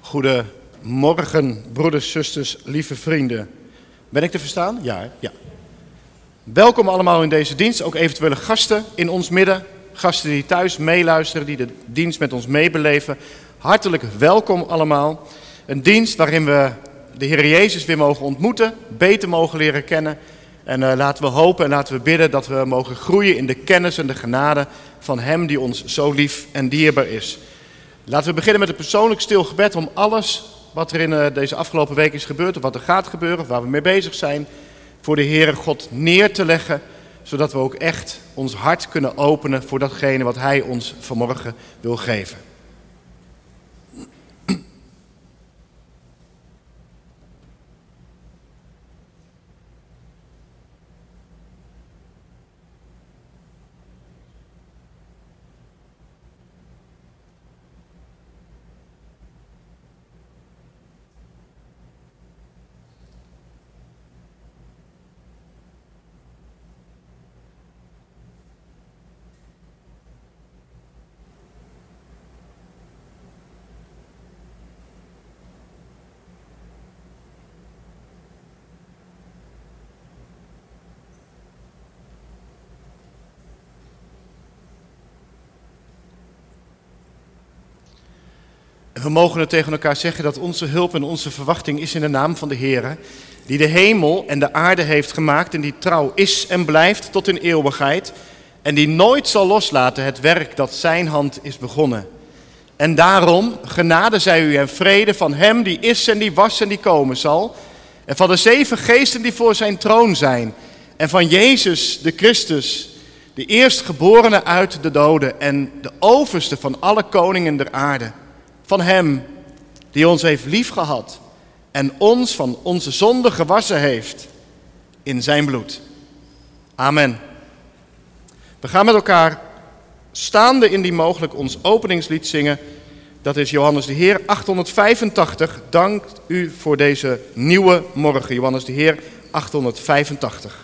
Goedemorgen, broeders, zusters, lieve vrienden. Ben ik te verstaan? Ja. Welkom allemaal in deze dienst, ook eventuele gasten in ons midden. Gasten die thuis meeluisteren, die de dienst met ons meebeleven. Hartelijk welkom allemaal. Een dienst waarin we de Heer Jezus weer mogen ontmoeten, beter mogen leren kennen. En laten we hopen en laten we bidden dat we mogen groeien in de kennis en de genade van Hem die ons zo lief en dierbaar is. Laten we beginnen met een persoonlijk stil gebed om alles wat er in deze afgelopen week is gebeurd, of wat er gaat gebeuren, of waar we mee bezig zijn, voor de Heere God neer te leggen, zodat we ook echt ons hart kunnen openen voor datgene wat Hij ons vanmorgen wil geven. We mogen het tegen elkaar zeggen dat onze hulp en onze verwachting is in de naam van de Heere, die de hemel en de aarde heeft gemaakt en die trouw is en blijft tot in eeuwigheid en die nooit zal loslaten het werk dat zijn hand is begonnen. En daarom genade zij u en vrede van Hem die is en die was en die komen zal en van de 7 geesten die voor zijn troon zijn en van Jezus de Christus, de eerstgeborene uit de doden en de overste van alle koningen der aarde. Van Hem die ons heeft liefgehad en ons van onze zonde gewassen heeft in zijn bloed. Amen. We gaan met elkaar staande in die mogelijk ons openingslied zingen. Dat is Johannes de Heer 885. Dank u voor deze nieuwe morgen. Johannes de Heer 885.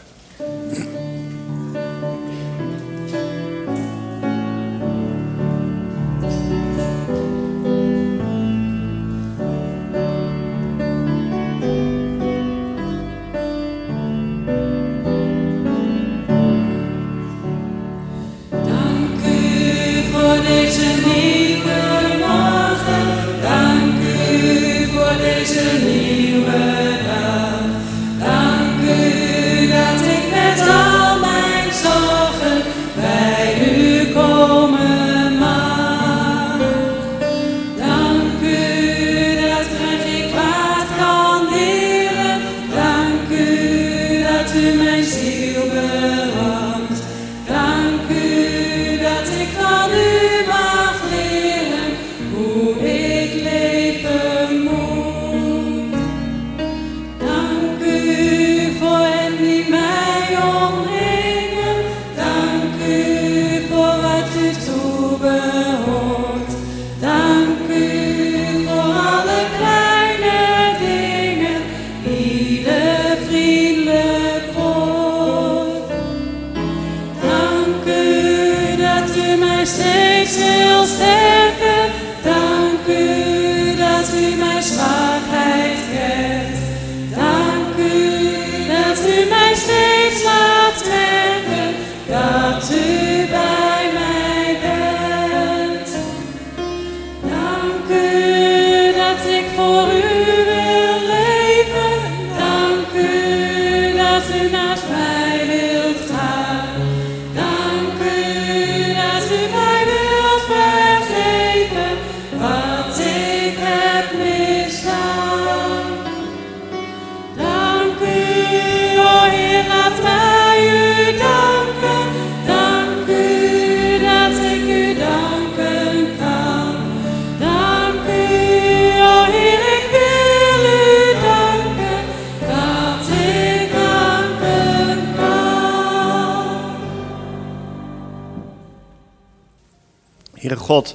Heere God,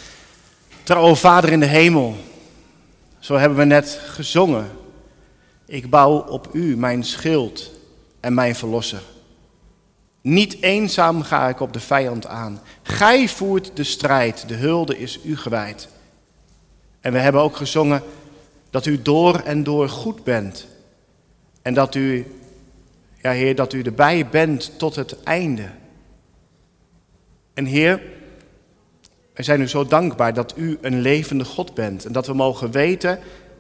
trouwe Vader in de hemel, zo hebben we net gezongen. Ik bouw op U, mijn schild en mijn verlosser. Niet eenzaam ga ik op de vijand aan. Gij voert de strijd, de hulde is U gewijd. En we hebben ook gezongen dat u door en door goed bent. En dat u, ja Heer, dat u erbij bent tot het einde. En Heer, wij zijn u zo dankbaar dat u een levende God bent. En dat we mogen weten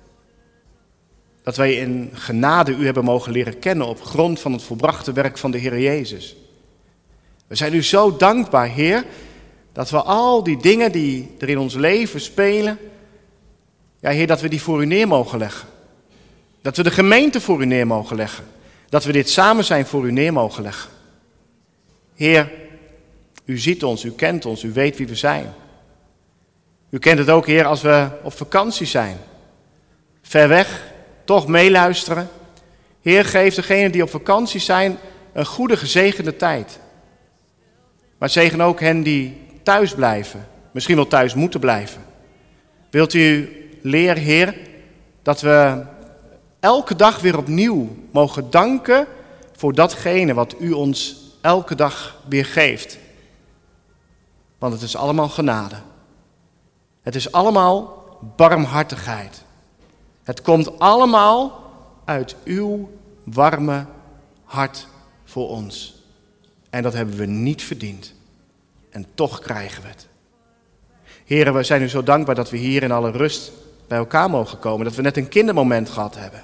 dat wij in genade u hebben mogen leren kennen op grond van het volbrachte werk van de Heer Jezus. We zijn u zo dankbaar, Heer, dat we al die dingen die er in ons leven spelen, ja Heer, dat we die voor u neer mogen leggen. Dat we de gemeente voor u neer mogen leggen. Dat we dit samen zijn voor u neer mogen leggen. Heer, u ziet ons, u kent ons, u weet wie we zijn. U kent het ook, Heer, als we op vakantie zijn. Ver weg, toch meeluisteren. Heer, geef degenen die op vakantie zijn een goede, gezegende tijd. Maar zegen ook hen die thuis blijven, misschien wel thuis moeten blijven. Wilt u leren, Heer, dat we elke dag weer opnieuw mogen danken voor datgene wat u ons elke dag weer geeft. Want het is allemaal genade. Het is allemaal barmhartigheid. Het komt allemaal uit uw warme hart voor ons. En dat hebben we niet verdiend. En toch krijgen we het. Heren, we zijn u zo dankbaar dat we hier in alle rust bij elkaar mogen komen. Dat we net een kindermoment gehad hebben.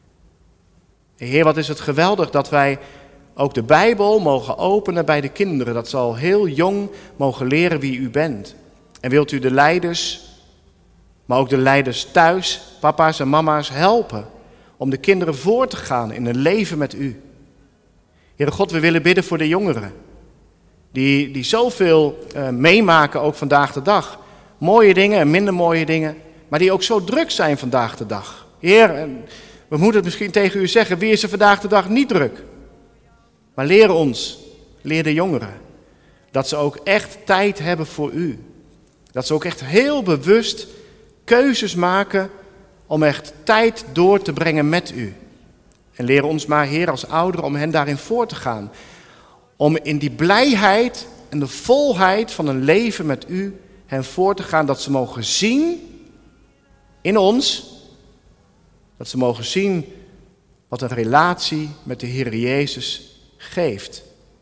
Heer, wat is het geweldig dat wij ook de Bijbel mogen openen bij de kinderen. Dat ze al heel jong mogen leren wie u bent. En wilt u de leiders, maar ook de leiders thuis, papa's en mama's, helpen om de kinderen voor te gaan in een leven met u. Heere God, we willen bidden voor de jongeren. Die zoveel meemaken ook vandaag de dag. Mooie dingen en minder mooie dingen. Maar die ook zo druk zijn vandaag de dag. Heer, we moeten het misschien tegen u zeggen. Wie is er vandaag de dag niet druk? Maar leer de jongeren. Dat ze ook echt tijd hebben voor u. Dat ze ook echt heel bewust keuzes maken om echt tijd door te brengen met u. En leer ons maar, Heer, als ouderen om hen daarin voor te gaan. Om in die blijheid en de volheid van een leven met u hen voor te gaan. Dat ze mogen zien in ons. Dat ze mogen zien wat een relatie met de Heer Jezus geeft.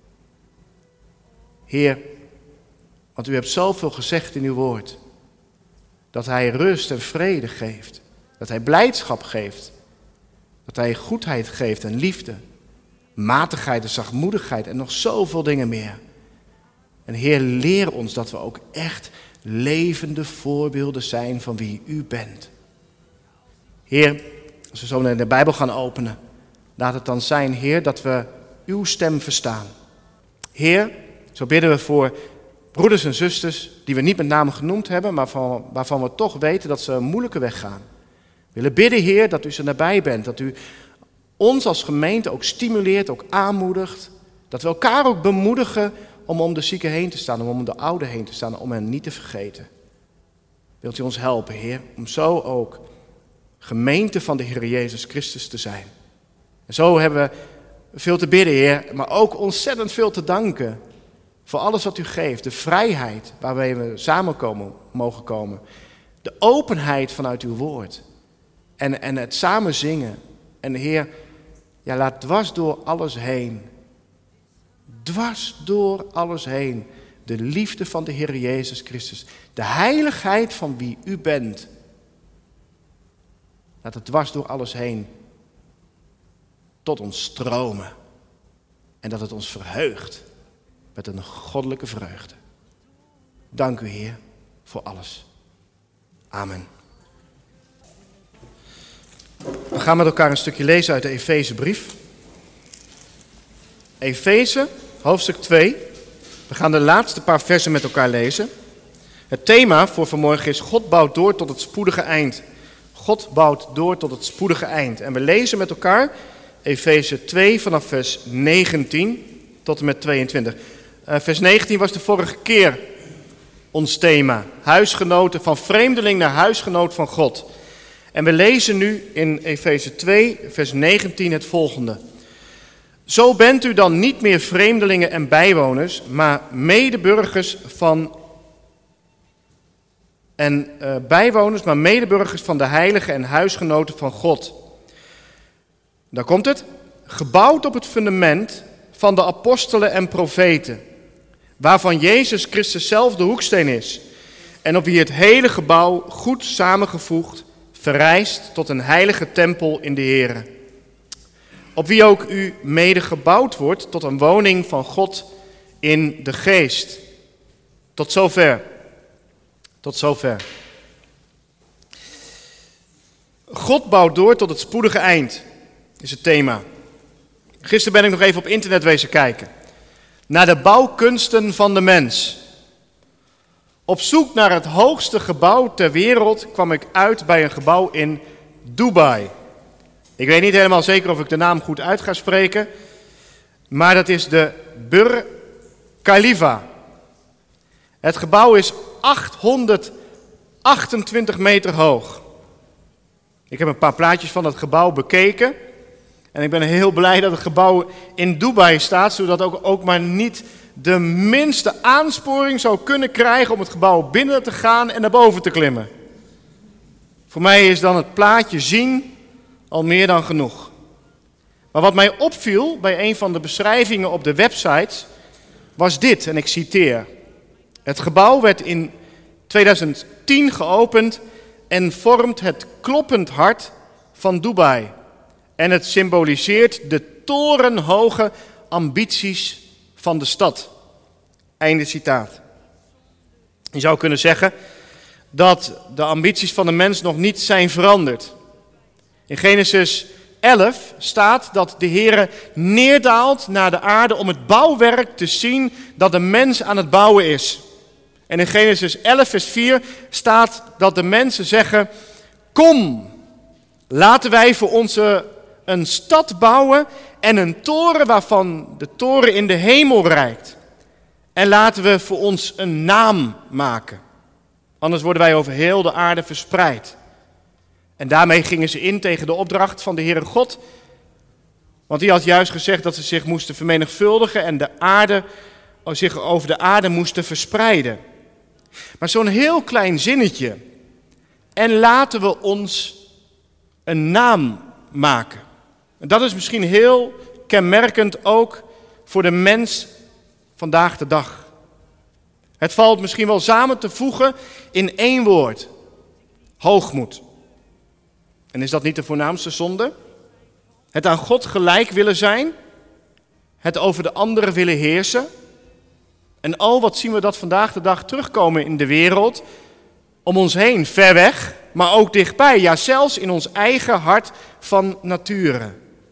Heer, want u hebt zoveel gezegd in uw woord. Dat hij rust en vrede geeft. Dat hij blijdschap geeft. Dat hij goedheid geeft en liefde. Matigheid en zachtmoedigheid en nog zoveel dingen meer. En Heer, leer ons dat we ook echt levende voorbeelden zijn van wie u bent. Heer, als we zo naar de Bijbel gaan openen, laat het dan zijn, Heer, dat we uw stem verstaan. Heer, zo bidden we voor broeders en zusters die we niet met name genoemd hebben, maar waarvan we toch weten dat ze een moeilijke weg gaan. We willen bidden, Heer, dat u ze nabij bent, dat u ons als gemeente ook stimuleert, ook aanmoedigt. Dat we elkaar ook bemoedigen om de zieken heen te staan, om de ouden heen te staan, om hen niet te vergeten. Wilt u ons helpen, Heer, om zo ook gemeente van de Heer Jezus Christus te zijn. En zo hebben we veel te bidden, Heer, maar ook ontzettend veel te danken voor alles wat u geeft. De vrijheid waarbij we samenkomen, mogen komen. De openheid vanuit uw woord. En het samen zingen. En Heer, ja, laat dwars door alles heen. Dwars door alles heen. De liefde van de Heer Jezus Christus. De heiligheid van wie u bent. Laat het dwars door alles heen tot ons stromen. En dat het ons verheugt met een goddelijke vreugde. Dank u, Heer, voor alles. Amen. We gaan met elkaar een stukje lezen uit de Efezebrief. Efeze, hoofdstuk 2. We gaan de laatste paar versen met elkaar lezen. Het thema voor vanmorgen is God bouwt door tot het spoedige eind. God bouwt door tot het spoedige eind. En we lezen met elkaar Efeze 2 vanaf vers 19 tot en met 22. Vers 19 was de vorige keer ons thema. Huisgenoten, van vreemdeling naar huisgenoot van God. En we lezen nu in Efeze 2 vers 19 het volgende. Zo bent u dan niet meer vreemdelingen en bijwoners, maar medeburgers van en bijwoners, maar medeburgers van de heiligen en huisgenoten van God. Daar komt het. Gebouwd op het fundament van de apostelen en profeten, waarvan Jezus Christus zelf de hoeksteen is, en op wie het hele gebouw goed samengevoegd verrijst tot een heilige tempel in de Here. Op wie ook u mede gebouwd wordt tot een woning van God in de geest. Tot zover. Tot zover. God bouwt door tot het spoedige eind, is het thema. Gisteren ben ik nog even op internet wezen kijken. Naar de bouwkunsten van de mens. Op zoek naar het hoogste gebouw ter wereld kwam ik uit bij een gebouw in Dubai. Ik weet niet helemaal zeker of ik de naam goed uit ga spreken, maar dat is de Burj Khalifa. Het gebouw is 828 meter hoog. Ik heb een paar plaatjes van het gebouw bekeken en ik ben heel blij dat het gebouw in Dubai staat, zodat ook maar niet de minste aansporing zou kunnen krijgen om het gebouw binnen te gaan en naar boven te klimmen. Voor mij is dan het plaatje zien al meer dan genoeg. Maar wat mij opviel bij een van de beschrijvingen op de websites was dit, en ik citeer. Het gebouw werd in 2010 geopend en vormt het kloppend hart van Dubai. En het symboliseert de torenhoge ambities van de stad. Einde citaat. Je zou kunnen zeggen dat de ambities van de mens nog niet zijn veranderd. In Genesis 11 staat dat de Heere neerdaalt naar de aarde om het bouwwerk te zien dat de mens aan het bouwen is. En in Genesis 11 vers 4 staat dat de mensen zeggen: kom, laten wij voor ons een stad bouwen en een toren waarvan de toren in de hemel reikt. En laten we voor ons een naam maken. Anders worden wij over heel de aarde verspreid. En daarmee gingen ze in tegen de opdracht van de Heere God. Want die had juist gezegd dat ze zich moesten vermenigvuldigen en zich over de aarde moesten verspreiden. Maar zo'n heel klein zinnetje. En laten we ons een naam maken. En dat is misschien heel kenmerkend ook voor de mens vandaag de dag. Het valt misschien wel samen te voegen in één woord. Hoogmoed. En is dat niet de voornaamste zonde? Het aan God gelijk willen zijn. Het over de anderen willen heersen. En wat zien we dat vandaag de dag terugkomen in de wereld. Om ons heen, ver weg, maar ook dichtbij. Ja, zelfs in ons eigen hart van nature.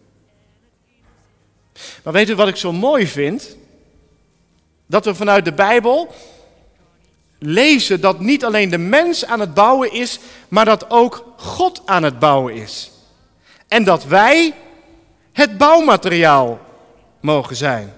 Maar weet u wat ik zo mooi vind? Dat we vanuit de Bijbel lezen dat niet alleen de mens aan het bouwen is, maar dat ook God aan het bouwen is. En dat wij het bouwmateriaal mogen zijn.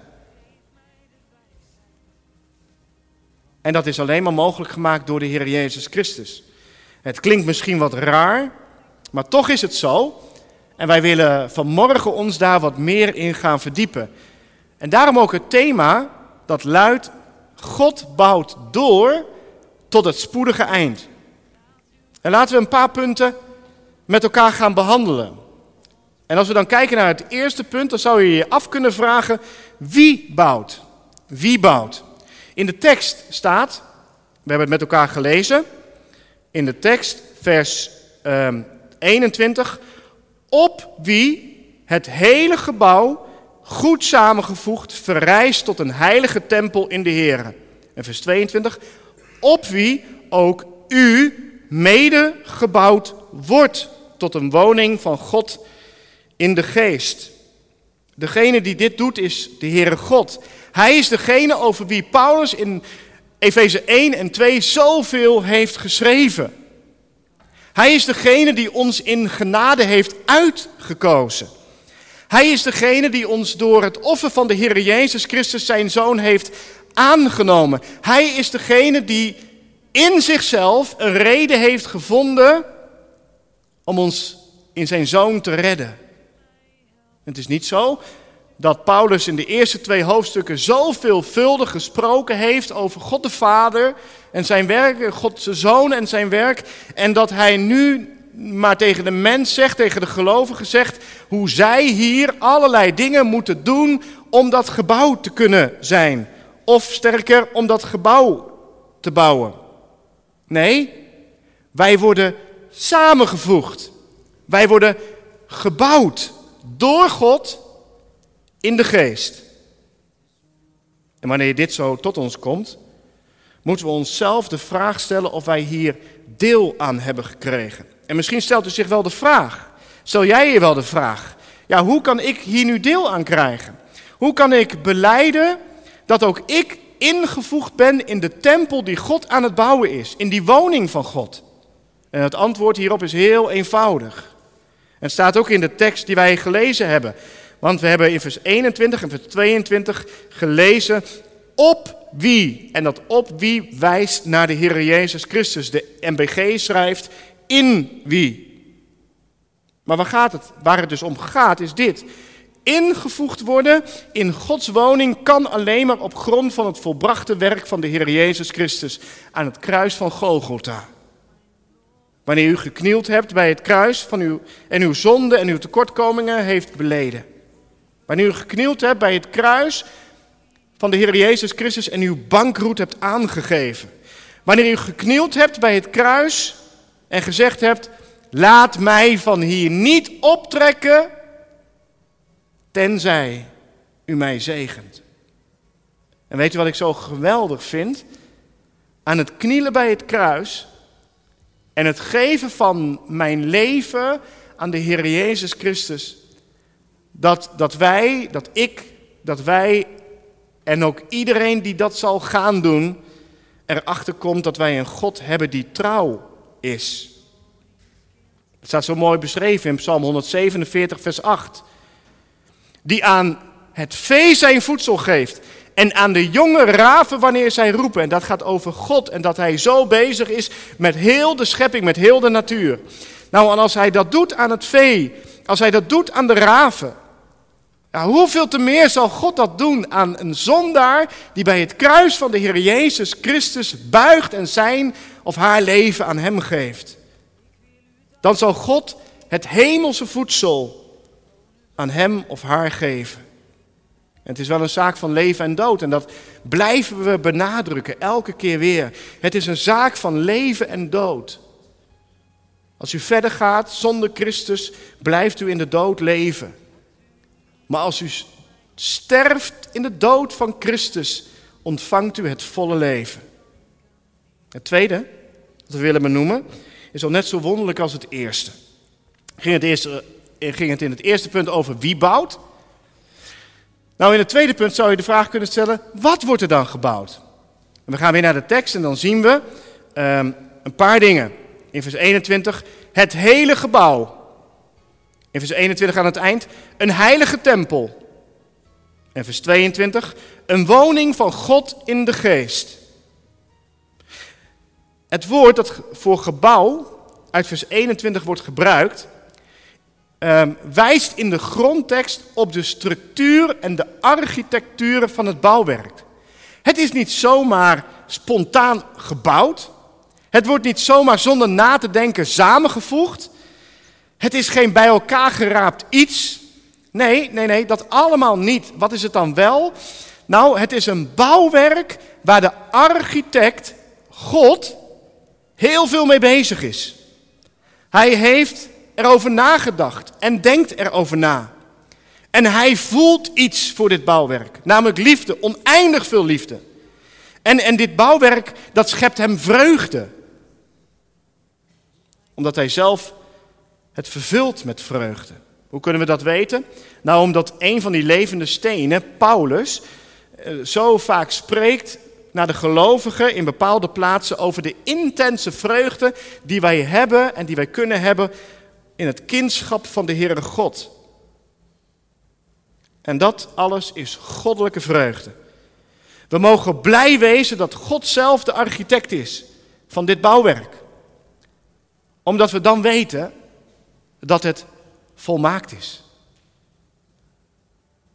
En dat is alleen maar mogelijk gemaakt door de Heer Jezus Christus. Het klinkt misschien wat raar, maar toch is het zo. En wij willen vanmorgen ons daar wat meer in gaan verdiepen. En daarom ook het thema dat luidt: God bouwt door tot het spoedige eind. En laten we een paar punten met elkaar gaan behandelen. En als we dan kijken naar het eerste punt, dan zou je je af kunnen vragen: wie bouwt? Wie bouwt? In de tekst staat, we hebben het met elkaar gelezen, in de tekst vers 21, op wie het hele gebouw goed samengevoegd verrijst tot een heilige tempel in de Here. En vers 22, op wie ook u mede gebouwd wordt tot een woning van God in de geest. Degene die dit doet is de Heere God. Hij is degene over wie Paulus in Efeze 1 en 2 zoveel heeft geschreven. Hij is degene die ons in genade heeft uitgekozen. Hij is degene die ons door het offer van de Heer Jezus Christus, zijn Zoon, heeft aangenomen. Hij is degene die in zichzelf een reden heeft gevonden om ons in zijn Zoon te redden. Het is niet zo dat Paulus in de eerste 2 hoofdstukken zo veelvuldig gesproken heeft over God de Vader en zijn werk, God de Zoon en zijn werk. En dat hij nu maar tegen de mens zegt, tegen de gelovigen zegt, hoe zij hier allerlei dingen moeten doen om dat gebouw te kunnen zijn. Of sterker, om dat gebouw te bouwen. Nee, wij worden samengevoegd. Wij worden gebouwd door God in de geest. En wanneer dit zo tot ons komt, moeten we onszelf de vraag stellen of wij hier deel aan hebben gekregen. En misschien stelt u zich wel de vraag, stel jij je wel de vraag, ja, hoe kan ik hier nu deel aan krijgen? Hoe kan ik belijden dat ook ik ingevoegd ben in de tempel die God aan het bouwen is, in die woning van God? En het antwoord hierop is heel eenvoudig. Het staat ook in de tekst die wij gelezen hebben. Want we hebben in vers 21 en vers 22 gelezen op wie. En dat op wie wijst naar de Heer Jezus Christus. De MBG schrijft in wie. Maar waar het dus om gaat is dit. Ingevoegd worden in Gods woning kan alleen maar op grond van het volbrachte werk van de Heer Jezus Christus aan het kruis van Golgotha. Wanneer u geknield hebt bij het kruis van uw zonde en uw tekortkomingen heeft beleden. Wanneer u geknield hebt bij het kruis van de Heer Jezus Christus en uw bankroet hebt aangegeven. Wanneer u geknield hebt bij het kruis en gezegd hebt, laat mij van hier niet optrekken, tenzij u mij zegent. En weet u wat ik zo geweldig vind? Aan het knielen bij het kruis en het geven van mijn leven aan de Heer Jezus Christus, dat wij en ook iedereen die dat zal gaan doen, erachter komt dat wij een God hebben die trouw is. Het staat zo mooi beschreven in Psalm 147 vers 8. Die aan het vee zijn voedsel geeft en aan de jonge raven wanneer zij roepen. En dat gaat over God en dat hij zo bezig is met heel de schepping, met heel de natuur. Nou, en als hij dat doet aan het vee, als hij dat doet aan de raven, nou, hoeveel te meer zal God dat doen aan een zondaar die bij het kruis van de Heer Jezus Christus buigt en zijn of haar leven aan hem geeft. Dan zal God het hemelse voedsel aan hem of haar geven. En het is wel een zaak van leven en dood en dat blijven we benadrukken elke keer weer. Het is een zaak van leven en dood. Als u verder gaat zonder Christus, blijft u in de dood leven. Maar als u sterft in de dood van Christus, ontvangt u het volle leven. Het tweede, dat we willen benoemen, is al net zo wonderlijk als het eerste. Ging het in het eerste punt over wie bouwt? Nou, in het tweede punt zou je de vraag kunnen stellen, wat wordt er dan gebouwd? En we gaan weer naar de tekst en dan zien we een paar dingen. In vers 21, het hele gebouw. In vers 21 aan het eind, een heilige tempel. En vers 22, een woning van God in de geest. Het woord dat voor gebouw uit vers 21 wordt gebruikt, wijst in de grondtekst op de structuur en de architectuur van het bouwwerk. Het is niet zomaar spontaan gebouwd. Het wordt niet zomaar zonder na te denken samengevoegd. Het is geen bij elkaar geraapt iets. Nee, dat allemaal niet. Wat is het dan wel? Nou, het is een bouwwerk waar de architect, God, heel veel mee bezig is. Hij heeft erover nagedacht en denkt erover na. En hij voelt iets voor dit bouwwerk, namelijk liefde, oneindig veel liefde. En dit bouwwerk, dat schept hem vreugde. Omdat hij zelf het vervult met vreugde. Hoe kunnen we dat weten? Nou, omdat een van die levende stenen, Paulus, zo vaak spreekt naar de gelovigen in bepaalde plaatsen over de intense vreugde die wij hebben en die wij kunnen hebben in het kindschap van de Heere God. En dat alles is goddelijke vreugde. We mogen blij wezen dat God zelf de architect is van dit bouwwerk. Omdat we dan weten dat het volmaakt is.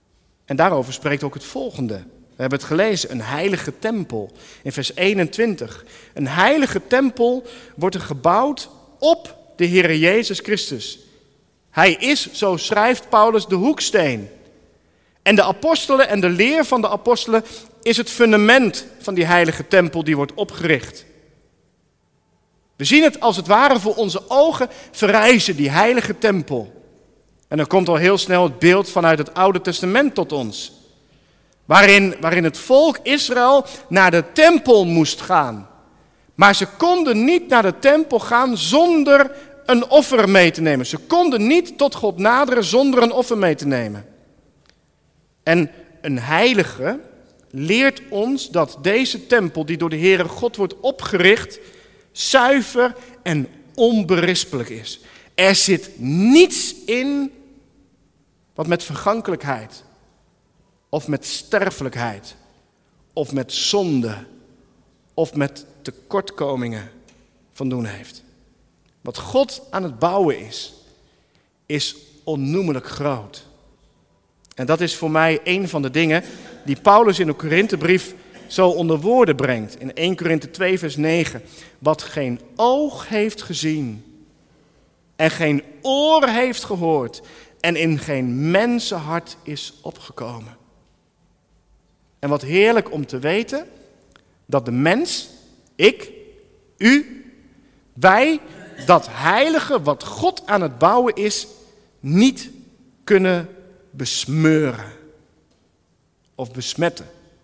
En daarover spreekt ook het volgende. We hebben het gelezen, een heilige tempel. In vers 21. Een heilige tempel wordt er gebouwd op de Heere Jezus Christus. Hij is, zo schrijft Paulus, de hoeksteen. En de apostelen en de leer van de apostelen is het fundament van die heilige tempel die wordt opgericht. We zien het als het ware voor onze ogen verrijzen, die heilige tempel. En dan komt al heel snel het beeld vanuit het Oude Testament tot ons. Waarin het volk Israël naar de tempel moest gaan. Maar ze konden niet naar de tempel gaan zonder een offer mee te nemen. Ze konden niet tot God naderen zonder een offer mee te nemen. En een heilige leert ons dat deze tempel die door de Heere God wordt opgericht, zuiver en onberispelijk is. Er zit niets in wat met vergankelijkheid, of met sterfelijkheid, of met zonde, of met tekortkomingen van doen heeft. Wat God aan het bouwen is onnoemelijk groot. En dat is voor mij een van de dingen die Paulus in de Korinthebrief zo onder woorden brengt. In 1 Korinthe 2 vers 9. Wat geen oog heeft gezien en geen oor heeft gehoord en in geen mensenhart is opgekomen. En wat heerlijk om te weten dat de mens, ik, u, wij, dat heilige wat God aan het bouwen is, niet kunnen besmeuren of besmetten.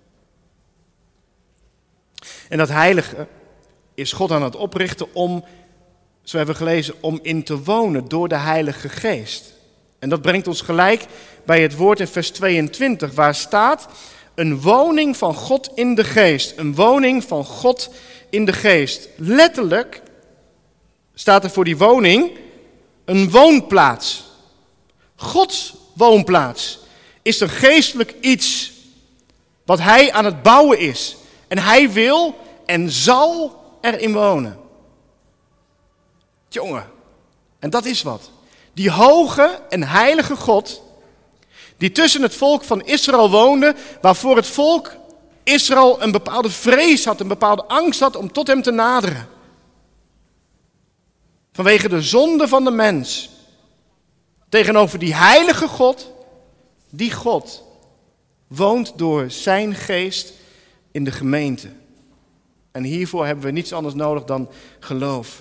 En dat heilige is God aan het oprichten om, zo hebben we gelezen, om in te wonen door de Heilige Geest. En dat brengt ons gelijk bij het woord in vers 22, waar staat: een woning van God in de geest. Een woning van God in de geest. Letterlijk staat er voor die woning een woonplaats. Gods woonplaats is een geestelijk iets wat hij aan het bouwen is. En hij wil en zal erin wonen. Jongen, en dat is wat. Die hoge en heilige God, die tussen het volk van Israël woonde, waarvoor het volk Israël een bepaalde vrees had, een bepaalde angst had om tot hem te naderen. Vanwege de zonde van de mens. Tegenover die heilige God, die God woont door zijn geest in de gemeente. En hiervoor hebben we niets anders nodig dan geloof.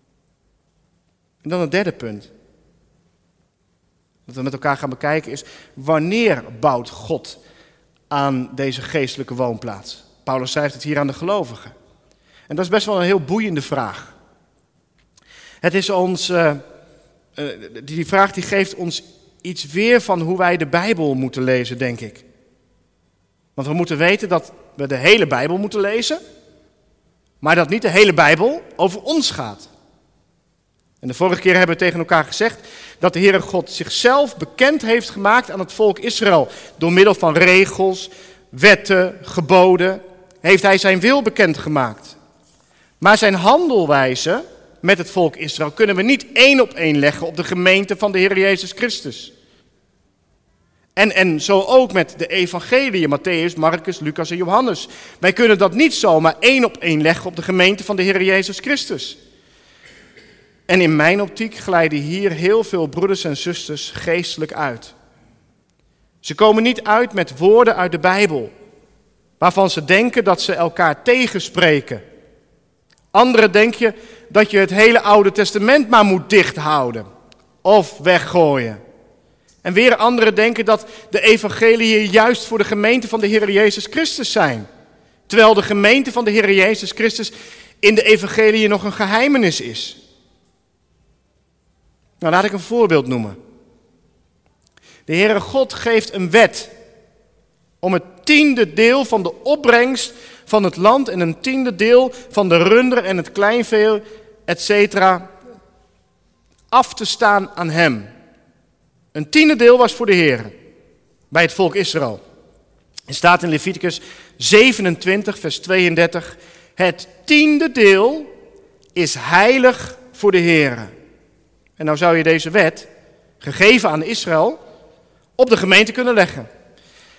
En dan het derde punt. Wat we met elkaar gaan bekijken is, wanneer bouwt God aan deze geestelijke woonplaats? Paulus schrijft het hier aan de gelovigen. En dat is best wel een heel boeiende vraag. Het is ons, die vraag die geeft ons iets weer van hoe wij de Bijbel moeten lezen, denk ik. Want we moeten weten dat we de hele Bijbel moeten lezen, maar dat niet de hele Bijbel over ons gaat. En de vorige keer hebben we tegen elkaar gezegd dat de Heere God zichzelf bekend heeft gemaakt aan het volk Israël. Door middel van regels, wetten, geboden heeft hij zijn wil bekendgemaakt. Maar zijn handelwijze met het volk Israël kunnen we niet 1 op 1 leggen op de gemeente van de Heer Jezus Christus. En zo ook met de evangeliën, Mattheüs, Marcus, Lucas en Johannes. Wij kunnen dat niet zomaar 1 op 1 leggen op de gemeente van de Heer Jezus Christus. En in mijn optiek glijden hier heel veel broeders en zusters geestelijk uit. Ze komen niet uit met woorden uit de Bijbel, waarvan ze denken dat ze elkaar tegenspreken. Anderen denken dat je het hele Oude Testament maar moet dichthouden of weggooien. En weer anderen denken dat de evangeliën juist voor de gemeente van de Heer Jezus Christus zijn. Terwijl de gemeente van de Heer Jezus Christus in de evangeliën nog een geheimenis is. Nou, laat ik een voorbeeld noemen. De Heere God geeft een wet om het 10e deel van de opbrengst van het land en een 10e deel van de runder en het kleinvee, etc. af te staan aan hem. Een 10e deel was voor de Heere, bij het volk Israël. Er staat in Leviticus 27, vers 32, het 10e deel is heilig voor de Heere. En nou zou je deze wet, gegeven aan Israël, op de gemeente kunnen leggen.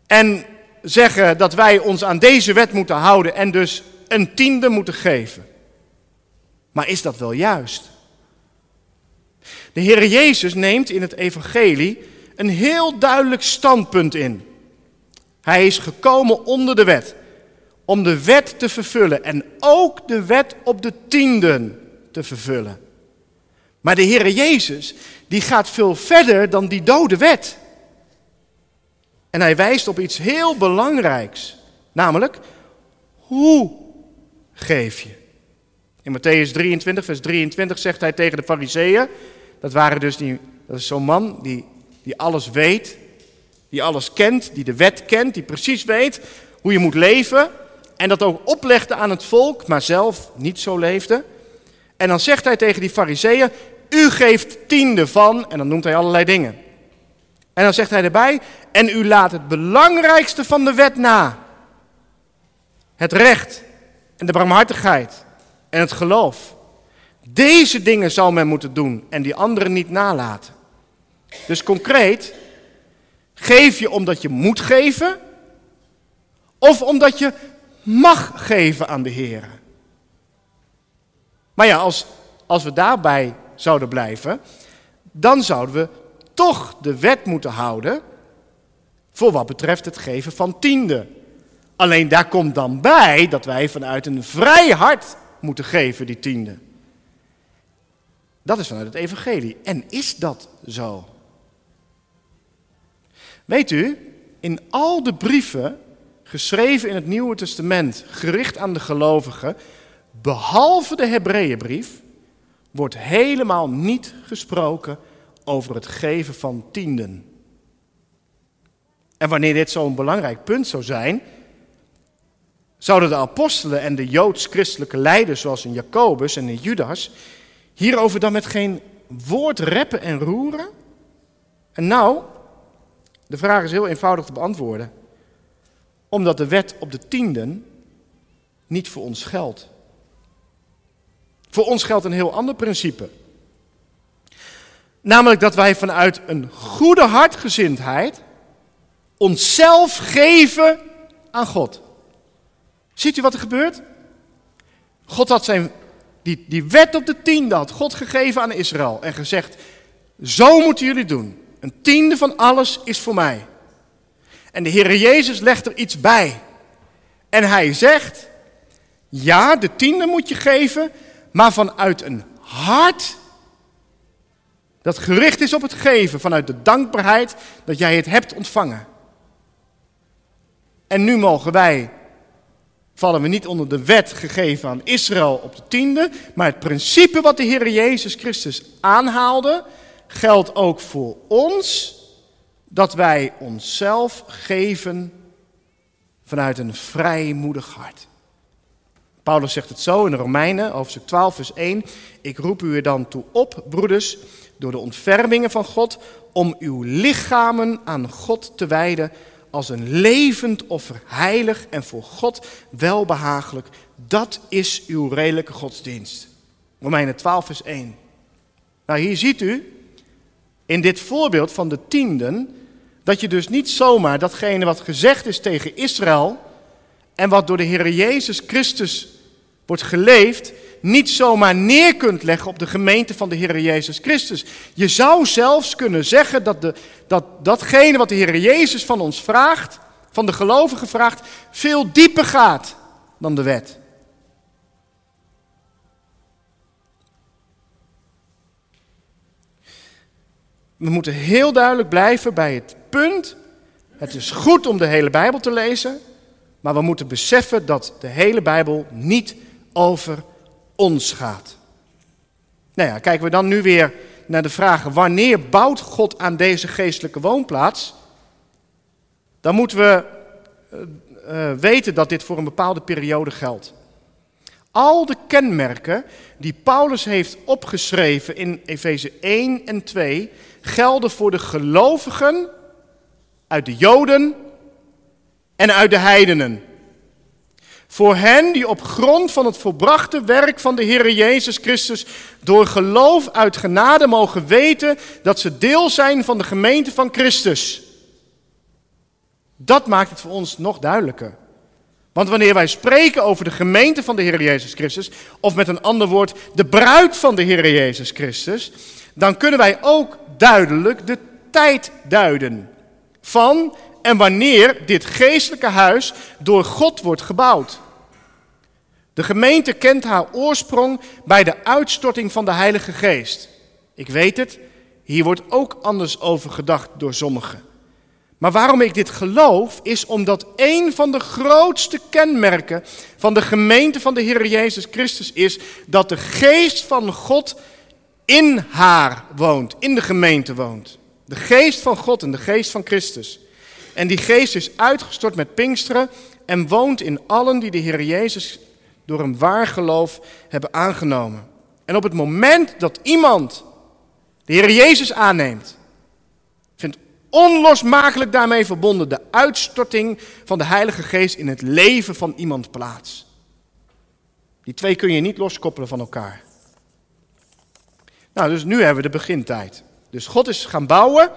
en zeggen dat wij ons aan deze wet moeten houden en dus een tiende moeten geven. Maar is dat wel juist? De Heer Jezus neemt in het evangelie een heel duidelijk standpunt in. Hij is gekomen onder de wet, om de wet te vervullen en ook de wet op de tienden te vervullen. Maar de Heer Jezus, die gaat veel verder dan die dode wet. En hij wijst op iets heel belangrijks, namelijk, hoe geef je? In Mattheüs 23, vers 23 zegt hij tegen de Farizeeën, dat is zo'n man die alles weet, die alles kent, die de wet kent, die precies weet hoe je moet leven en dat ook oplegde aan het volk, maar zelf niet zo leefde. En dan zegt hij tegen die Farizeeën, u geeft tiende van, en dan noemt hij allerlei dingen. En dan zegt hij erbij, en u laat het belangrijkste van de wet na. Het recht en de barmhartigheid en het geloof. Deze dingen zou men moeten doen en die anderen niet nalaten. Dus concreet, geef je omdat je moet geven of omdat je mag geven aan de Heer. Maar ja, als we daarbij zouden blijven, dan zouden we toch de wet moeten houden voor wat betreft het geven van tiende. Alleen daar komt dan bij dat wij vanuit een vrij hart moeten geven, die tiende. Dat is vanuit het evangelie. En is dat zo? Weet u, in al de brieven, geschreven in het Nieuwe Testament, gericht aan de gelovigen, behalve de Hebreeënbrief, wordt helemaal niet gesproken over het geven van tienden. En wanneer dit zo'n belangrijk punt zou zijn, zouden de apostelen en de joods-christelijke leiders zoals in Jacobus en in Judas hierover dan met geen woord reppen en roeren? En nou, de vraag is heel eenvoudig te beantwoorden. Omdat de wet op de tienden niet voor ons geldt. Voor ons geldt een heel ander principe. Namelijk dat wij vanuit een goede hartgezindheid onszelf geven aan God. Ziet u wat er gebeurt? God had die wet op de tiende had God gegeven aan Israël en gezegd, zo moeten jullie doen. Een tiende van alles is voor mij. En de Heer Jezus legt er iets bij. En hij zegt, ja, de tiende moet je geven, maar vanuit een hart dat gericht is op het geven, vanuit de dankbaarheid dat jij het hebt ontvangen. En nu vallen we niet onder de wet gegeven aan Israël op de tiende, maar het principe wat de Heer Jezus Christus aanhaalde, geldt ook voor ons, dat wij onszelf geven vanuit een vrijmoedig hart. Paulus zegt het zo in de Romeinen, hoofdstuk 12, vers 1. Ik roep u er dan toe op, broeders, door de ontfermingen van God, om uw lichamen aan God te wijden als een levend offer, heilig en voor God welbehagelijk. Dat is uw redelijke godsdienst. Romeinen 12, vers 1. Nou, hier ziet u, in dit voorbeeld van de tienden, dat je dus niet zomaar datgene wat gezegd is tegen Israël en wat door de Heer Jezus Christus wordt geleefd, niet zomaar neer kunt leggen op de gemeente van de Heer Jezus Christus. Je zou zelfs kunnen zeggen dat datgene wat de Heer Jezus van ons vraagt, van de gelovigen vraagt, veel dieper gaat dan de wet. We moeten heel duidelijk blijven bij het punt, het is goed om de hele Bijbel te lezen, maar we moeten beseffen dat de hele Bijbel niet over ons gaat. Nou ja, kijken we dan nu weer naar de vraag, wanneer bouwt God aan deze geestelijke woonplaats? Dan moeten we weten dat dit voor een bepaalde periode geldt. Al de kenmerken die Paulus heeft opgeschreven in Efeze 1 en 2 gelden voor de gelovigen uit de Joden en uit de heidenen. Voor hen die op grond van het volbrachte werk van de Heer Jezus Christus door geloof uit genade mogen weten dat ze deel zijn van de gemeente van Christus. Dat maakt het voor ons nog duidelijker. Want wanneer wij spreken over de gemeente van de Heer Jezus Christus, of met een ander woord, de bruid van de Heer Jezus Christus, dan kunnen wij ook duidelijk de tijd duiden van en wanneer dit geestelijke huis door God wordt gebouwd. De gemeente kent haar oorsprong bij de uitstorting van de Heilige Geest. Ik weet het, hier wordt ook anders over gedacht door sommigen. Maar waarom ik dit geloof, is omdat een van de grootste kenmerken van de gemeente van de Heer Jezus Christus is dat de geest van God in haar woont, in de gemeente woont. De geest van God en de geest van Christus. En die geest is uitgestort met Pinksteren en woont in allen die de Heer Jezus door een waar geloof hebben aangenomen. En op het moment dat iemand de Heer Jezus aanneemt, vindt onlosmakelijk daarmee verbonden de uitstorting van de Heilige Geest in het leven van iemand plaats. Die twee kun je niet loskoppelen van elkaar. Nou, dus nu hebben we de begintijd. Dus God is gaan bouwen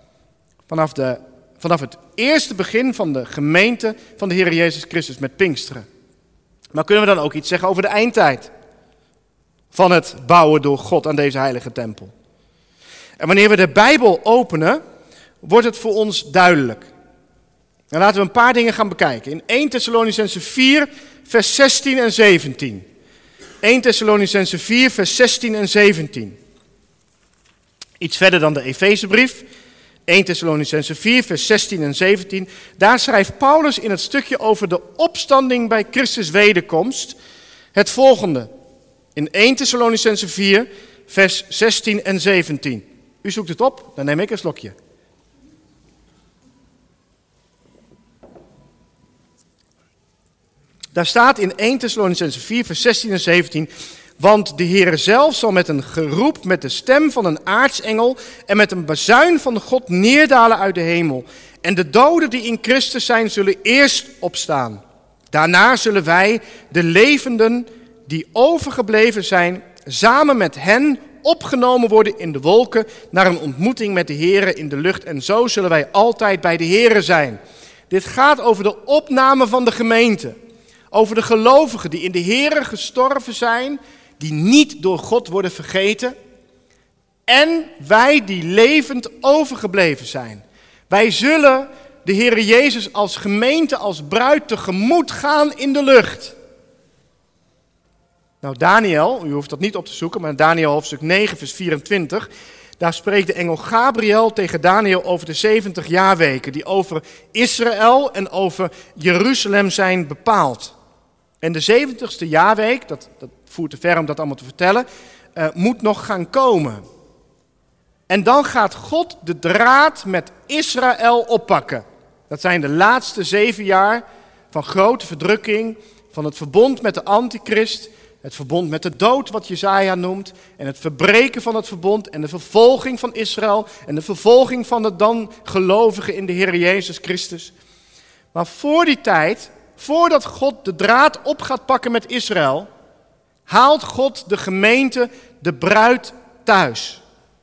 vanaf het eerste begin van de gemeente van de Heer Jezus Christus met Pinksteren. Maar kunnen we dan ook iets zeggen over de eindtijd van het bouwen door God aan deze heilige tempel? En wanneer we de Bijbel openen, wordt het voor ons duidelijk. En laten we een paar dingen gaan bekijken. In 1 Thessalonicenzen 4, vers 16 en 17. 1 Thessalonicenzen 4, vers 16 en 17. Iets verder dan de Efezebrief. 1 Thessalonicenzen 4, vers 16 en 17. Daar schrijft Paulus in het stukje over de opstanding bij Christus' wederkomst het volgende. In 1 Thessalonicenzen 4, vers 16 en 17. U zoekt het op, dan neem ik een slokje. Daar staat in 1 Thessalonicenzen 4, vers 16 en 17... Want de Heere zelf zal met een geroep, met de stem van een aartsengel en met een bazuin van God neerdalen uit de hemel. En de doden die in Christus zijn, zullen eerst opstaan. Daarna zullen wij, de levenden die overgebleven zijn, samen met hen opgenomen worden in de wolken naar een ontmoeting met de Heere in de lucht. En zo zullen wij altijd bij de Heere zijn. Dit gaat over de opname van de gemeente. Over de gelovigen die in de Heere gestorven zijn, die niet door God worden vergeten. En wij die levend overgebleven zijn. Wij zullen de Heere Jezus als gemeente, als bruid tegemoet gaan in de lucht. Nou, Daniel, u hoeft dat niet op te zoeken, maar Daniel hoofdstuk 9, vers 24... daar spreekt de engel Gabriel tegen Daniel over de 70 jaarweken... die over Israël en over Jeruzalem zijn bepaald. En de 70ste jaarweek, dat voert te ver om dat allemaal te vertellen, moet nog gaan komen. En dan gaat God de draad met Israël oppakken. Dat zijn de laatste 7 jaar van grote verdrukking, van het verbond met de antichrist, het verbond met de dood, wat Jesaja noemt, en het verbreken van het verbond en de vervolging van Israël en de vervolging van de dan gelovigen in de Heer Jezus Christus. Maar voor die tijd, voordat God de draad op gaat pakken met Israël, haalt God de gemeente, de bruid, thuis.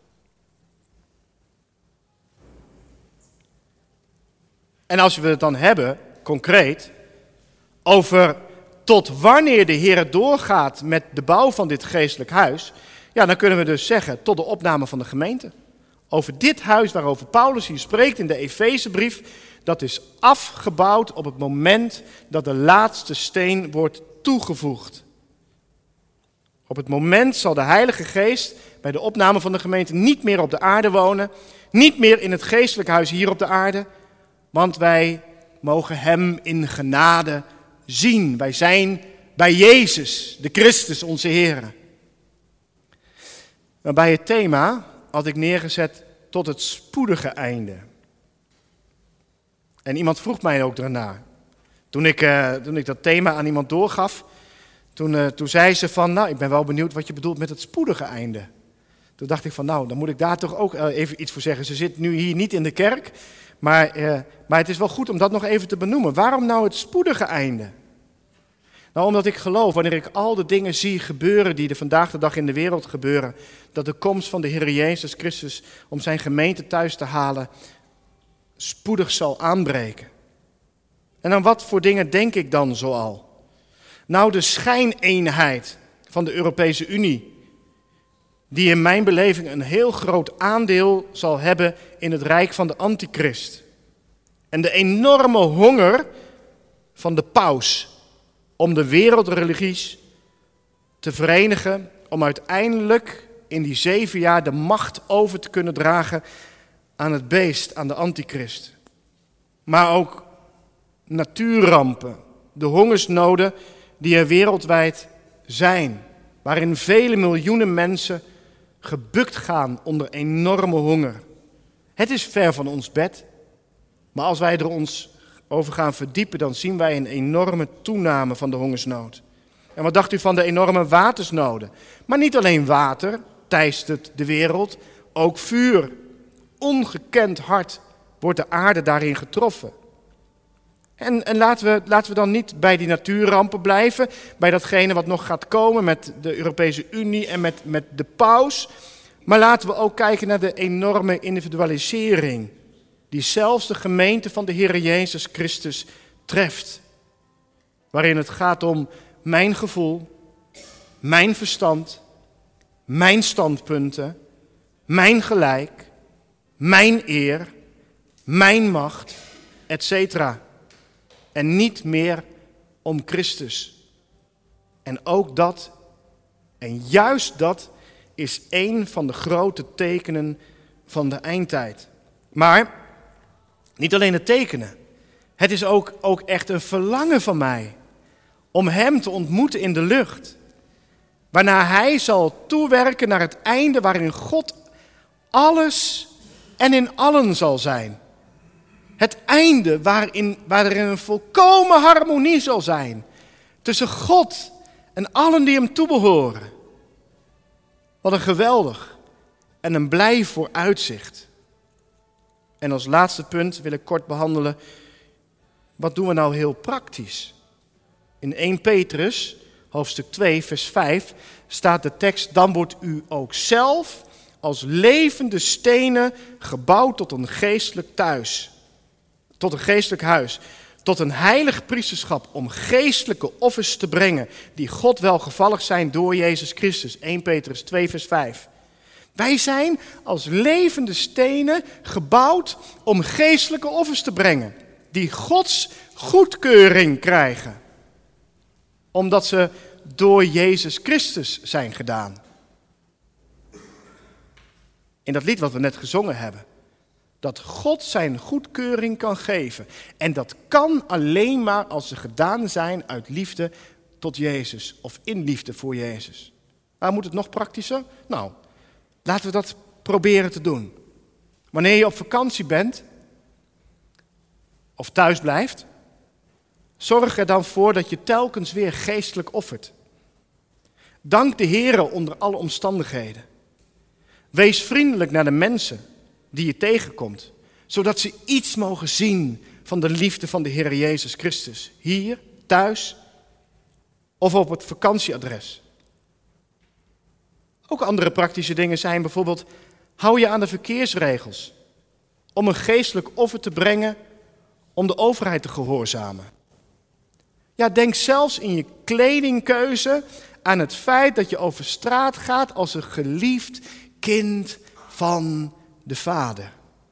En als we het dan hebben, concreet, over tot wanneer de Heer doorgaat met de bouw van dit geestelijk huis, ja, dan kunnen we dus zeggen tot de opname van de gemeente. Over dit huis waarover Paulus hier spreekt in de Efezebrief, dat is afgebouwd op het moment dat de laatste steen wordt toegevoegd. Op het moment zal de Heilige Geest bij de opname van de gemeente niet meer op de aarde wonen, niet meer in het geestelijk huis hier op de aarde, want wij mogen Hem in genade zien. Wij zijn bij Jezus, de Christus, onze Heer. Maar bij het thema had ik neergezet tot het spoedige einde. En iemand vroeg mij ook daarna. Toen ik dat thema aan iemand doorgaf, toen zei ze van, nou, ik ben wel benieuwd wat je bedoelt met het spoedige einde. Toen dacht ik van, nou, dan moet ik daar toch ook even iets voor zeggen. Ze zit nu hier niet in de kerk, maar het is wel goed om dat nog even te benoemen. Waarom nou het spoedige einde? Nou, omdat ik geloof, wanneer ik al de dingen zie gebeuren die er vandaag de dag in de wereld gebeuren, dat de komst van de Heer Jezus Christus om zijn gemeente thuis te halen spoedig zal aanbreken. En aan wat voor dingen denk ik dan zoal? Nou, de schijneenheid van de Europese Unie, die in mijn beleving een heel groot aandeel zal hebben in het rijk van de antichrist. En de enorme honger van de paus om de wereldreligies te verenigen, om uiteindelijk in die 7 jaar de macht over te kunnen dragen aan het beest, aan de antichrist. Maar ook natuurrampen, de hongersnoden die er wereldwijd zijn, waarin vele miljoenen mensen gebukt gaan onder enorme honger. Het is ver van ons bed, maar als wij er ons over gaan verdiepen, dan zien wij een enorme toename van de hongersnood. En wat dacht u van de enorme watersnoden? Maar niet alleen water teistert de wereld, ook vuur. Ongekend hard wordt de aarde daarin getroffen. En laten we dan niet bij die natuurrampen blijven, bij datgene wat nog gaat komen met de Europese Unie en met de paus. Maar laten we ook kijken naar de enorme individualisering die zelfs de gemeente van de Heer Jezus Christus treft. Waarin het gaat om mijn gevoel, mijn verstand, mijn standpunten, mijn gelijk, mijn eer, mijn macht, etc. En niet meer om Christus. En ook dat, en juist dat, is een van de grote tekenen van de eindtijd. Maar niet alleen het tekenen. Het is ook echt een verlangen van mij om hem te ontmoeten in de lucht. Waarna hij zal toewerken naar het einde waarin God alles en in allen zal zijn. Het einde waarin er een volkomen harmonie zal zijn tussen God en allen die hem toebehoren. Wat een geweldig en een blij vooruitzicht. En als laatste punt wil ik kort behandelen, wat doen we nou heel praktisch? In 1 Petrus, hoofdstuk 2, vers 5, staat de tekst: dan wordt u ook zelf als levende stenen gebouwd tot een geestelijk thuis. Tot een geestelijk huis. Tot een heilig priesterschap om geestelijke offers te brengen die God welgevallig zijn door Jezus Christus. 1 Petrus 2, vers 5. Wij zijn als levende stenen gebouwd om geestelijke offers te brengen die Gods goedkeuring krijgen. Omdat ze door Jezus Christus zijn gedaan. In dat lied wat we net gezongen hebben. Dat God zijn goedkeuring kan geven. En dat kan alleen maar als ze gedaan zijn uit liefde tot Jezus. Of in liefde voor Jezus. Waar moet het nog praktischer? Nou, laten we dat proberen te doen. Wanneer je op vakantie bent. Of thuis blijft. Zorg er dan voor dat je telkens weer geestelijk offert. Dank de Heere onder alle omstandigheden. Wees vriendelijk naar de mensen die je tegenkomt, zodat ze iets mogen zien van de liefde van de Heer Jezus Christus. Hier, thuis of op het vakantieadres. Ook andere praktische dingen zijn bijvoorbeeld, hou je aan de verkeersregels om een geestelijk offer te brengen om de overheid te gehoorzamen. Ja, denk zelfs in je kledingkeuze aan het feit dat je over straat gaat als een geliefd kind van de Vader.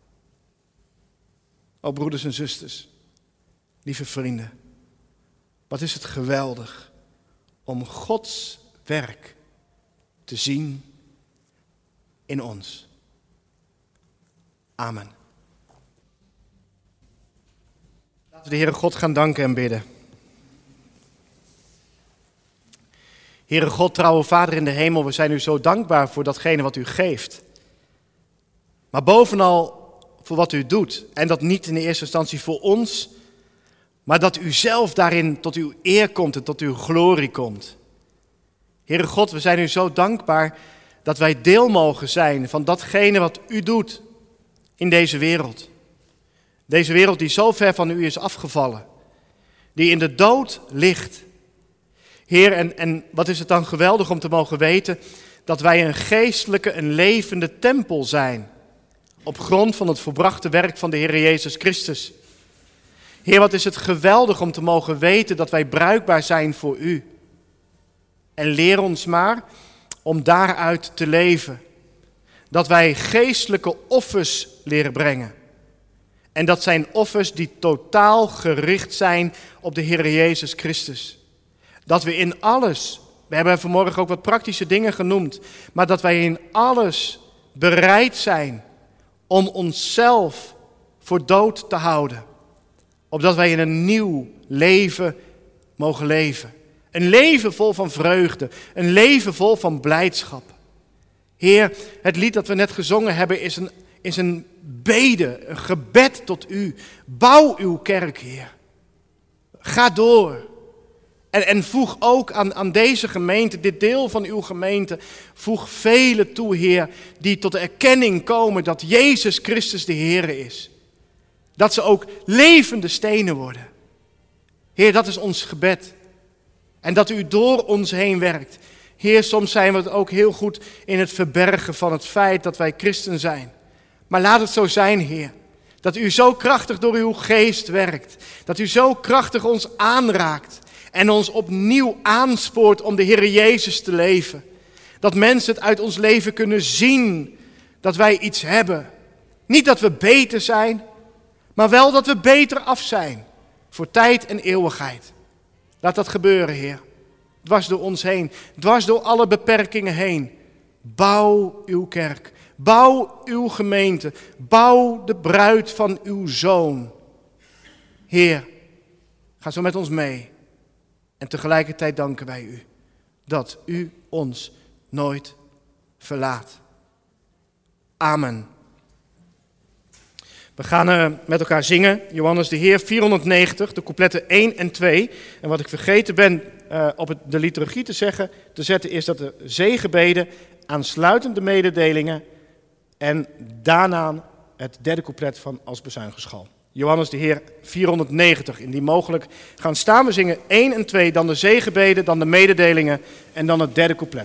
O broeders en zusters, lieve vrienden, wat is het geweldig om Gods werk te zien in ons. Amen. Laten we de Heere God gaan danken en bidden. Heere God, trouwe Vader in de hemel, we zijn u zo dankbaar voor datgene wat u geeft. Maar bovenal voor wat u doet. En dat niet in de eerste instantie voor ons, maar dat u zelf daarin tot uw eer komt en tot uw glorie komt. Heere God, we zijn u zo dankbaar dat wij deel mogen zijn van datgene wat u doet in deze wereld. Deze wereld die zo ver van u is afgevallen, die in de dood ligt. Heer, en wat is het dan geweldig om te mogen weten dat wij een geestelijke, een levende tempel zijn. Op grond van het volbrachte werk van de Heer Jezus Christus. Heer, wat is het geweldig om te mogen weten dat wij bruikbaar zijn voor u. En leer ons maar om daaruit te leven. Dat wij geestelijke offers leren brengen. En dat zijn offers die totaal gericht zijn op de Heer Jezus Christus. Dat we in alles, we hebben vanmorgen ook wat praktische dingen genoemd, maar dat wij in alles bereid zijn om onszelf voor dood te houden. Opdat wij in een nieuw leven mogen leven. Een leven vol van vreugde, een leven vol van blijdschap. Heer, het lied dat we net gezongen hebben is een bede, een gebed tot u. Bouw uw kerk, Heer. Ga door. En voeg ook aan deze gemeente, dit deel van uw gemeente, voeg velen toe, Heer, die tot de erkenning komen dat Jezus Christus de Heer is. Dat ze ook levende stenen worden. Heer, dat is ons gebed. En dat u door ons heen werkt. Heer, soms zijn we het ook heel goed in het verbergen van het feit dat wij christen zijn. Maar laat het zo zijn, Heer. Dat u zo krachtig door uw geest werkt. Dat u zo krachtig ons aanraakt. En ons opnieuw aanspoort om de Heer Jezus te leven. Dat mensen het uit ons leven kunnen zien dat wij iets hebben. Niet dat we beter zijn, maar wel dat we beter af zijn. Voor tijd en eeuwigheid. Laat dat gebeuren, Heer. Dwars door ons heen. Dwars door alle beperkingen heen. Bouw uw kerk. Bouw uw gemeente. Bouw de bruid van uw Zoon. Heer, ga zo met ons mee. En tegelijkertijd danken wij u dat u ons nooit verlaat. Amen. We gaan met elkaar zingen, Johannes de Heer 490, de coupletten 1 en 2. En wat ik vergeten ben op de liturgie te zetten, is dat de zegenbeden, aansluitende mededelingen en daarna het derde couplet van Als bezuingeschal. Johannes de Heer 490, in die mogelijk gaan staan. We zingen 1 en 2, dan de zegenbeden, dan de mededelingen en dan het derde couplet.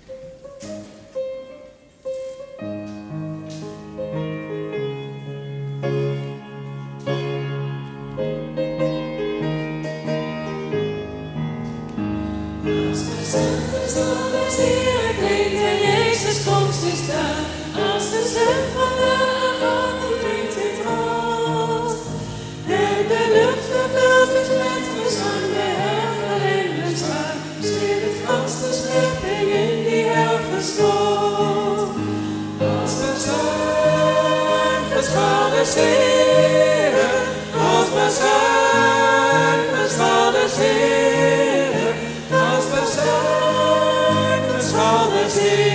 Als de stem van de agate klinkt in troost. En de lucht vervuld is met gezang, de hergelende zwaar. Schreeuwt het gans de schepping in die helgestoot. Als bezuingeschal des Heeren, als bezuingeschal des Heeren, als bezuingeschal des Heeren.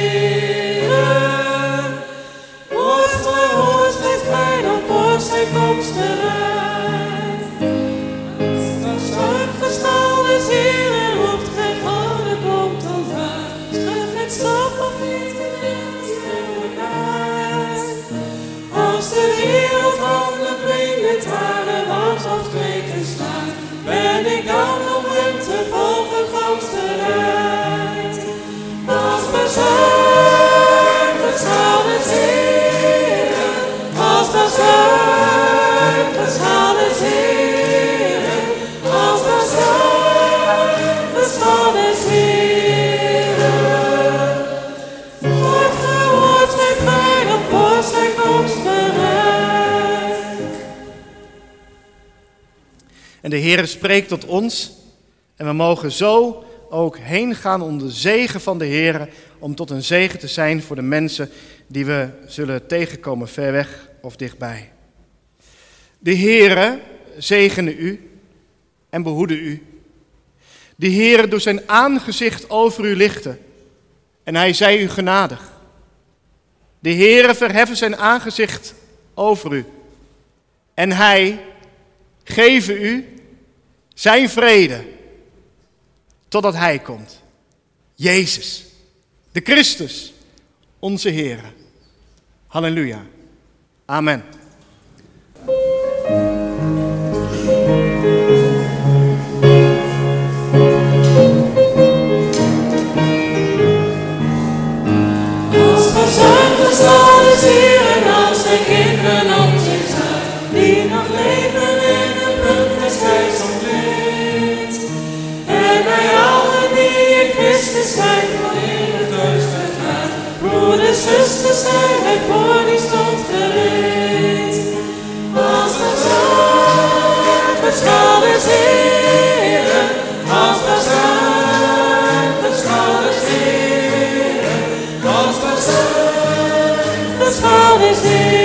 Zijn komst bereid. Als de zuigeschal des Heeren roept, gij goden komt omlaag. Schud het stof of niet gelicht eeuwigheid. Als de wereld handen wringt, haren langs of streken slaat, ben ik dan om hem te volgen gans bereid. Als bezuingeschal des Heeren, als bezuingeschal des Heeren, als bezuingeschal des Heeren. Wordt gehoord, zijt gij dan voor zijn komst bereid. En de Heer spreekt tot ons en we mogen zo ook heen gaan om de zegen van de Heer, om tot een zegen te zijn voor de mensen die we zullen tegenkomen ver weg of dichtbij. De Heere zegene u en behoede u. De Heere doet zijn aangezicht over u lichten en hij zij u genadig. De Heere verheffen zijn aangezicht over u en hij geven u zijn vrede totdat hij komt. Jezus, de Christus, onze Heere. Halleluja. Amen. Als bezuingeschal des Heeren, als zijn kinderen om zich staan, die nog leven in een punt zij voor in het duister gaat. Broeders, zusters, zei hij voor, die stond gereed. Als de zon verscholen zeren, als de zon verscholen zeren, als de zon verscholen zeren.